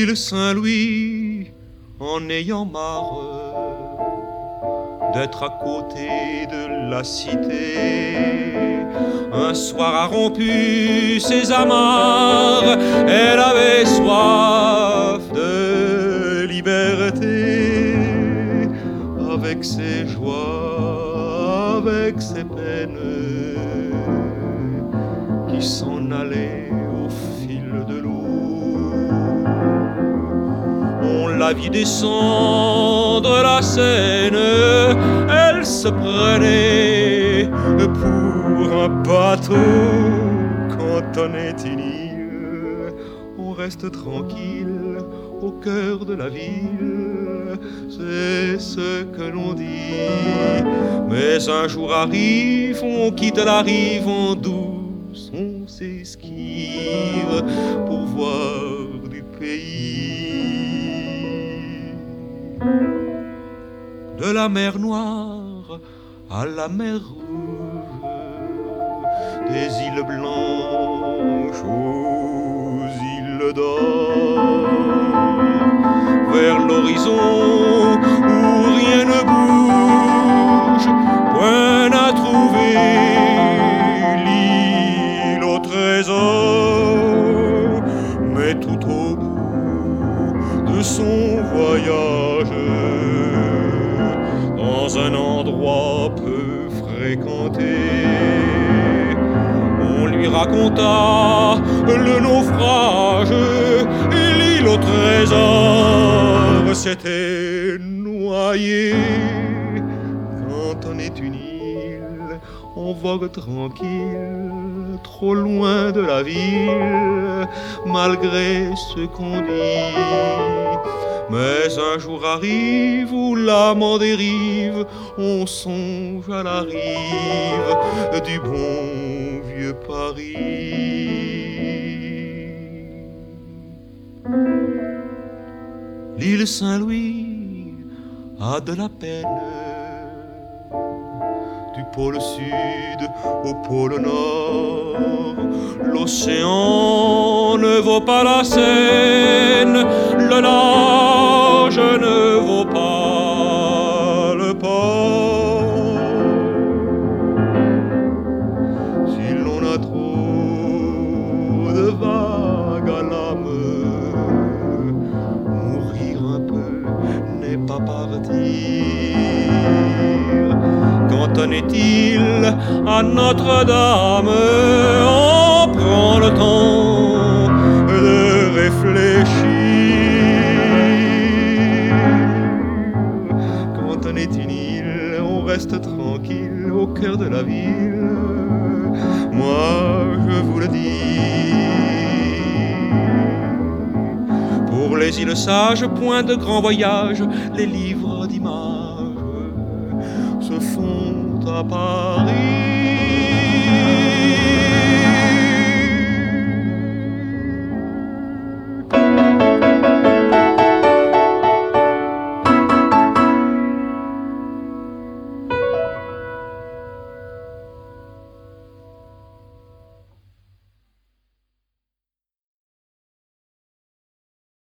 l'île Saint-Louis en ayant marre d'être à côté de la cité. Un soir a rompu ses amarres, elle avait soif de liberté. Avec ses joies, avec ses peines, qui s'en allaient au fil de l'eau. On la vit descendre la Seine, elle se prenait pour un bateau. Quand on est une île, on reste tranquille au cœur de la ville, c'est ce que l'on dit. Mais un jour arrive, on quitte la rive en douce, on s'esquive pour voir du pays. De la mer Noire à la mer Rouge, des îles blanches aux îles d'or, vers l'horizon où rien ne bouge, point à trouver l'île au trésor. Mais tout au bout de son voyage, dans un endroit peu fréquenté, on lui raconta le naufrage. L'île au trésor s'était noyée. Quand on est une île, on vogue tranquille, trop loin de la ville, malgré ce qu'on dit. Mais un jour arrive où l'âme en dérive, on songe à la rive du bon vieux Paris. L'île Saint-Louis a de la peine, du pôle sud au pôle nord. L'océan ne vaut pas la Seine, le large ne vaut pas le port. Si l'on a trop de vagues à l'âme, mourir un peu n'est pas partir. Quand on est-il à Notre-Dame, on prend le temps de réfléchir. Quand on est une île, on reste tranquille au cœur de la ville. Moi, je vous le dis. Pour les îles sages, point de grand voyage, les livres d'images se font à Paris.